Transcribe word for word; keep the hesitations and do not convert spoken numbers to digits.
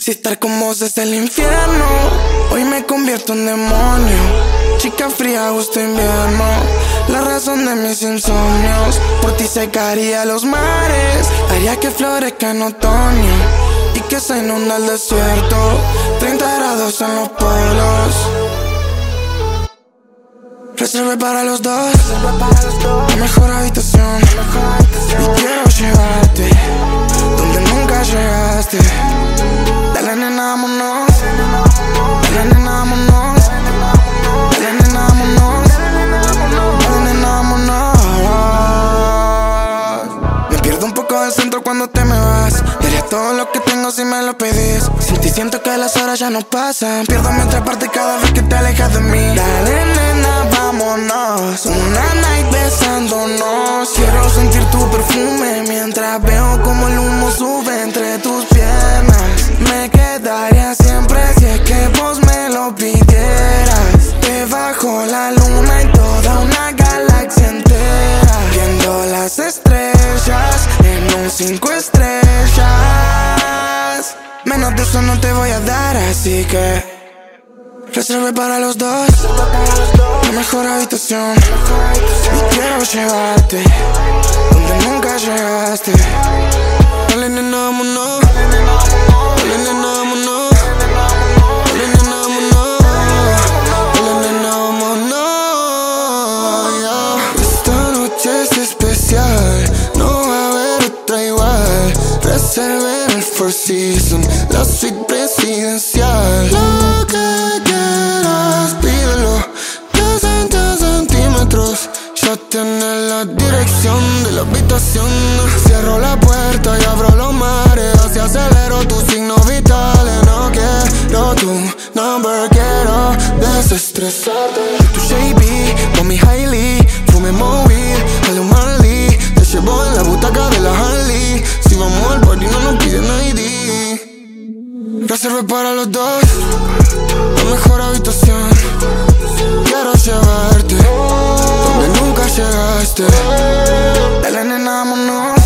Si estar con vos es el infierno, hoy me convierto en demonio. Chica fría, gusto invierno, la razón de mis insomnios. Por ti secaría los mares, haría que florezca en otoño y que se inunda el desierto. Treinta grados en los polos. Reservé para los dos la mejor habitación, y quiero llevarte donde nunca llegaste. Dale, nena, vámonos. Dale, nena, vámonos. Dale, nena, vámonos. Dale, nena, vámonos. Me pierdo un poco del centro cuando te me vas. Daría todo lo que tengo si me lo pedís. Sin ti siento que las horas ya no pasan. Pierdo mi otra parte cada vez que te alejas de mí. Dale, nena, vámonos. Una night besándonos. Quiero sentir tu perfume mientras veo como el humo sube entre tus piernas. Me quedaría siempre si es que vos me lo pidieras. Debajo la luna y toda una galaxia entera, viendo las estrellas en un cinco estrellas. Menos de eso no te voy a dar, así que reservé para los dos la mejor habitación, y quiero llevarte donde nunca llegaste. Dale, nena, vámonos. Dale, nena, vámonos. Dale, nena, vámonos. Dale, nena, vámonos. Esta noche es especial, no va a haber otra igual. Reservé en el Four Seasons la suite presidencial. Lo que quieras, pídelo. sesenta centímetros. Ya tienes la dirección de la habitación. Cierro la puerta y abro los mares. Y acelero tus signos vitales. No quiero tu number, quiero desestresarte. Tu J B, con mi Hailey. Fumemos weed, dale un Marley. Te llevo en la butaca de la Harley. Si vamos al party no nos piden I D. Reservé para los dos la mejor habitación. Quiero llevarte donde nunca llegaste. Dale, nena, vámonos.